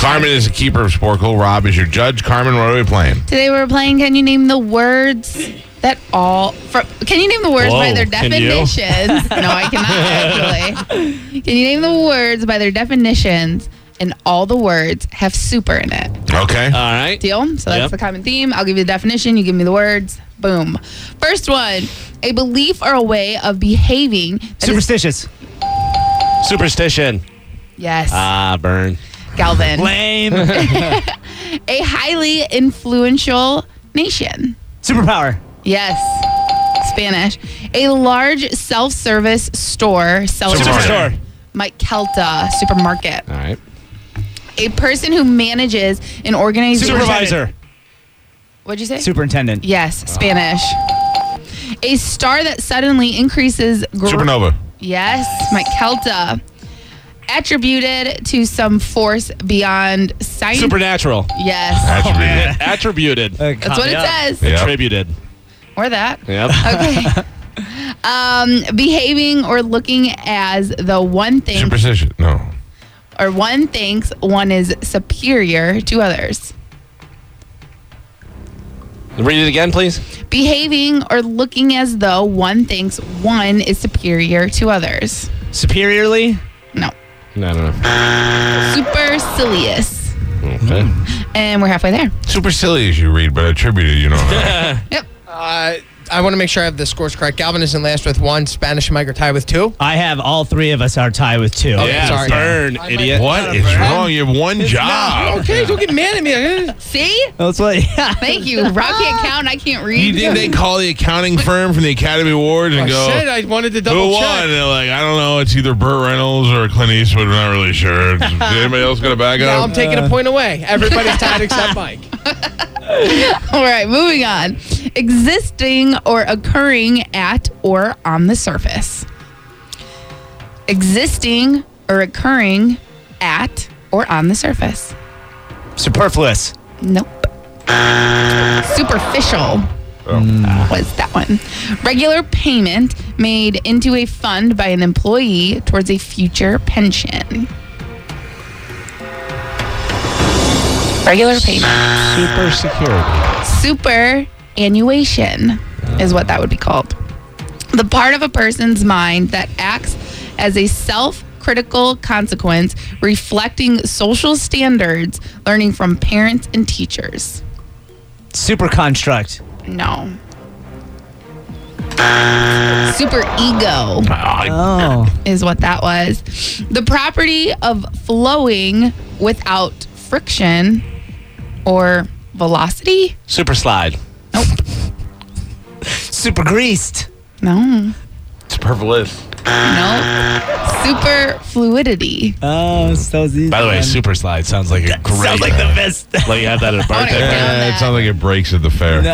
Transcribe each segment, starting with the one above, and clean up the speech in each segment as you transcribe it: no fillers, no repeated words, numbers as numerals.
Carmen is the keeper of Sporkle. Rob is your judge. Carmen, what are we playing? Today we're playing Can You Name the Words That All... Can you name the words by their definitions? No, I cannot, actually. Can you name the words by their definitions and all the words have super in it? Okay. All right. Deal? So that's the common theme. I'll give you the definition. You give me the words. Boom. First one, a belief or a way of behaving. Superstitious. Superstition. Yes. Burn. Galvin. Lame. A highly influential nation. Superpower. Yes. Spanish. A large self-service store. Superstore. Mike Kelta. Supermarket. All right. A person who manages an organization. Supervisor. What'd you say? Superintendent. Yes. Spanish. A star that suddenly increases... Supernova. Yes. Mike Kelta. Attributed to some force beyond science. Supernatural. Yes. Attributed. That's what it says. Yep. Attributed. Or that. Yep. Okay. Behaving or looking as though one thinks Superstition. No. or one thinks one is superior to others. Read it again, please. Behaving or looking as though one thinks one is superior to others. Superiorly. No. No, I don't know. Supercilious. Okay. And we're halfway there. Supercilious you read, but attributed you don't know. Yep. I want to make sure I have the scores correct. Galvin is in last with 1. Spanish and Mike are tied with 2. I have all three of us are tied with 2. Oh, Yeah, sorry. burn, idiot. What is wrong? You have one job. Okay, don't get mad at me. See? That's what. Yeah. Thank you. Rob can't count. I can't read. You think they call the accounting firm from the Academy Awards and I go, said I wanted to who double won? check. And they're like, I don't know. It's either Burt Reynolds or Clint Eastwood. We're not really sure. Is anybody else going to back Now up? I'm taking a point away. Everybody's tied except Mike. All right, moving on. Existing or occurring at or on the surface. Existing or occurring at or on the surface. Superfluous. Nope. Superficial was that one. Regular payment made into a fund by an employee towards a future pension. Regular payment. Super security. Superannuation is what that would be called. The part of a person's mind that acts as a self-critical consequence, reflecting social standards, learning from parents and teachers. Super construct. No. Super ego Oh. is what that was. The property of flowing without friction or velocity? Super slide. Super greased. No. Superfluous. No. Super fluidity. Oh, so easy. By the way, super slide sounds like a great. Sounds like the best. Like you had that at a wanna birthday. get down. It sounds like it breaks at the fair.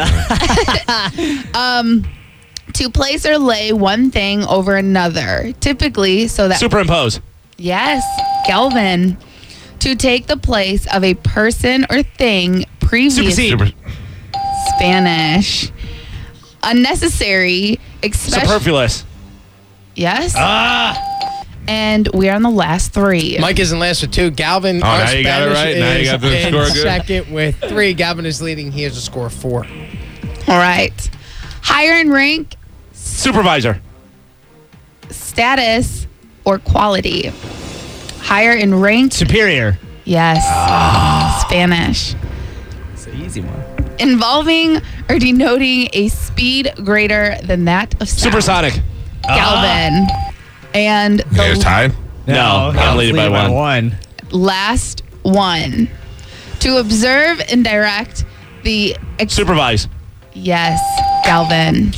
To place or lay one thing over another. Typically, so that... Superimpose. Yes. Galvin. To take the place of a person or thing previously... Supersede. Spanish. Unnecessary. Superfluous. Yes. And we are on the last 3. Mike is in last with 2. Galvin. now you got it right. Now you got the in score good. second with 3. Galvin is leading. He has a score of 4. All right. Higher in rank, Supervisor. status, or quality. Higher in rank. Superior. Yes. Spanish. It's an easy one. Involving or denoting a speed greater than that of sound. Supersonic. Galvin. And You guys the tied? No, I'm leading by one. last one. To observe and direct the... Supervise. Yes, Galvin.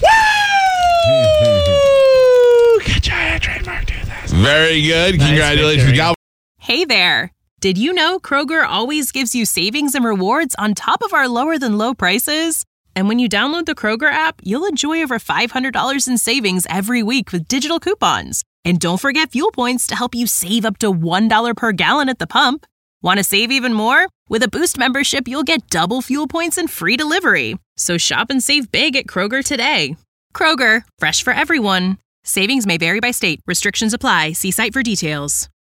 Good job, trademark. Do this. Very good. Nice Congratulations, victory. Gal. Hey there. Did you know Kroger always gives you savings and rewards on top of our lower than low prices? And when you download the Kroger app, you'll enjoy over $500 in savings every week with digital coupons. And don't forget fuel points to help you save up to $1 per gallon at the pump. Want to save even more? With a Boost membership, you'll get double fuel points and free delivery. So shop and save big at Kroger today. Kroger, fresh for everyone. Savings may vary by state. Restrictions apply. See site for details.